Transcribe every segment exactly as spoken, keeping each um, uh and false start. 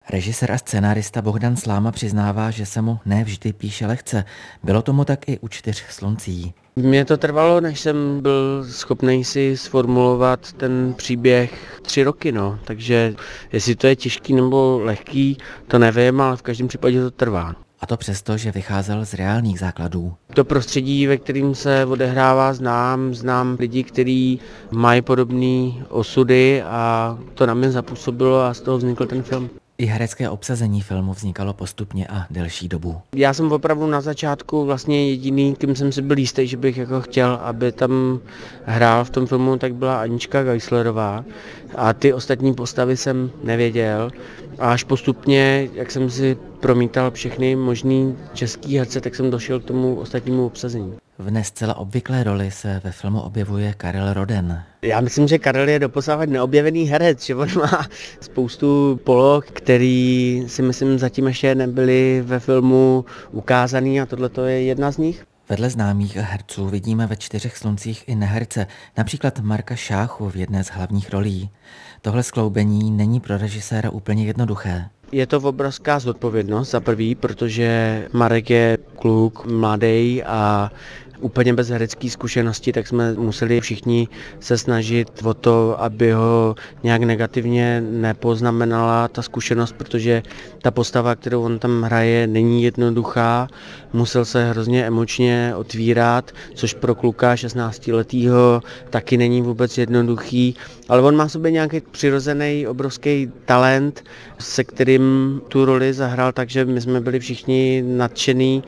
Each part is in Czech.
Režisér a scenárista Bohdan Sláma přiznává, že se mu ne vždy píše lehce. Bylo tomu tak i u Čtyř sluncí. Mně to trvalo, než jsem byl schopný si sformulovat ten příběh tři roky, no. Takže jestli to je těžký nebo lehký, to nevím, ale v každém případě to trvá. A to přesto, že vycházel z reálných základů. To prostředí, ve kterém se odehrává, znám, znám lidi, kteří mají podobné osudy a to na mě zapůsobilo a z toho vznikl ten film. I herecké obsazení filmu vznikalo postupně a delší dobu. Já jsem opravdu na začátku vlastně jediný, kým jsem si byl jistý, že bych jako chtěl, aby tam hrál v tom filmu, tak byla Anička Geislerová a ty ostatní postavy jsem nevěděl. A až postupně, jak jsem si promítal všechny možný český herce, tak jsem došel k tomu ostatnímu obsazení. V ne zcela obvyklé roli se ve filmu objevuje Karel Roden. Já myslím, že Karel je doposavat neobjevený herec, že on má spoustu poloh, který si myslím zatím ještě nebyly ve filmu ukázaný a tohle je jedna z nich. Vedle známých herců vidíme ve Čtyřech sluncích i neherce, například Marka Šáchu v jedné z hlavních rolí. Tohle skloubení není pro režiséra úplně jednoduché. Je to obrovská zodpovědnost za prvý, protože Marek je kluk mladý a úplně bez herecké zkušenosti, tak jsme museli všichni se snažit o to, aby ho nějak negativně nepoznamenala ta zkušenost, protože ta postava, kterou on tam hraje, není jednoduchá. Musel se hrozně emočně otvírat, což pro kluka šestnáctiletého taky není vůbec jednoduchý, ale on má v sobě nějaký přirozený obrovský talent, se kterým tu roli zahrál, takže my jsme byli všichni nadšení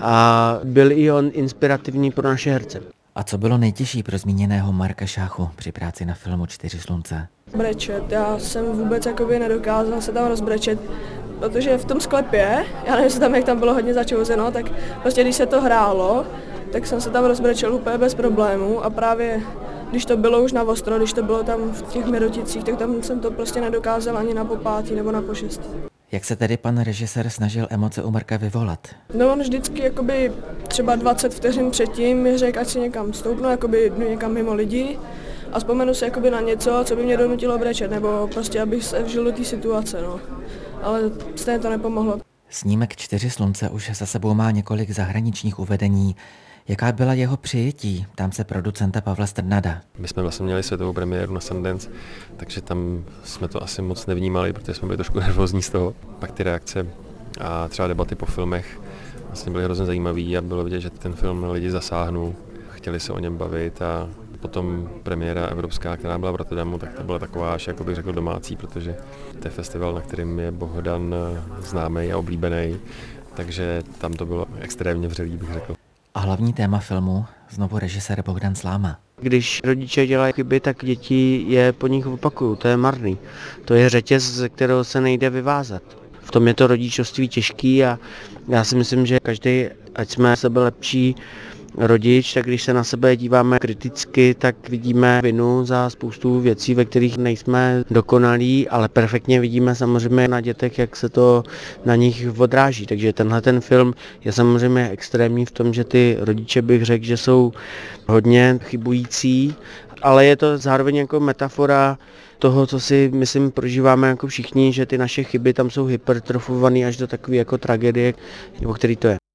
a byl i on inspirativní pro naše herce. A co bylo nejtěžší pro zmíněného Marka Šáchu při práci na filmu Čtyři slunce? Brečet. Já jsem vůbec jakoby nedokázal se tam rozbrečet, protože v tom sklepě, já nevím, jestli tam, jak tam bylo hodně začouzeno, tak prostě když se to hrálo, tak jsem se tam rozbrečel úplně bez problémů a právě když to bylo už na ostro, když to bylo tam v těch Miroticích, tak tam jsem to prostě nedokázal ani na popátí nebo na pošestí. Jak se tedy pan režisér snažil emoce u Marka vyvolat? No on vždycky jakoby třeba dvacet vteřin předtím mi řekl, ať si někam stoupnu, jakoby jdu někam mimo lidi a vzpomenu si jakoby na něco, co by mě donutilo brečet, nebo prostě abych se vžil do té situace, no. Ale stejně to nepomohlo. Snímek Čtyři slunce už za sebou má několik zahraničních uvedení. Jaká byla jeho přijetí? Ptám se producenta Pavla Strnada. My jsme vlastně měli světovou premiéru na Sundance, takže tam jsme to asi moc nevnímali, protože jsme byli trošku nervózní z toho. Pak ty reakce a třeba debaty po filmech vlastně byly hrozně zajímavý a bylo vidět, že ten film lidi zasáhnul, chtěli se o něm bavit a potom premiéra evropská, která byla v Rotterdamu, tak to byla taková až, jako bych řekl, domácí, protože to je festival, na kterým je Bohdan známý a oblíbený, takže tam to bylo extrémně vřelý, bych řekl. A hlavní téma filmu znovu režisér Bohdan Sláma. Když rodiče dělají chyby, tak děti je po nich opakují, to je marný. To je řetěz, ze kterého se nejde vyvázat. V tom je to rodičovství těžký a já si myslím, že každý, ať jsme sebe lepší rodič, tak když se na sebe díváme kriticky, tak vidíme vinu za spoustu věcí, ve kterých nejsme dokonalí, ale perfektně vidíme samozřejmě na dětech, jak se to na nich odráží. Takže tenhle ten film je samozřejmě extrémní v tom, že ty rodiče bych řekl, že jsou hodně chybující, ale je to zároveň jako metafora toho, co si, myslím, prožíváme jako všichni, že ty naše chyby tam jsou hypertrofované až do takové jako tragédie, o který to je.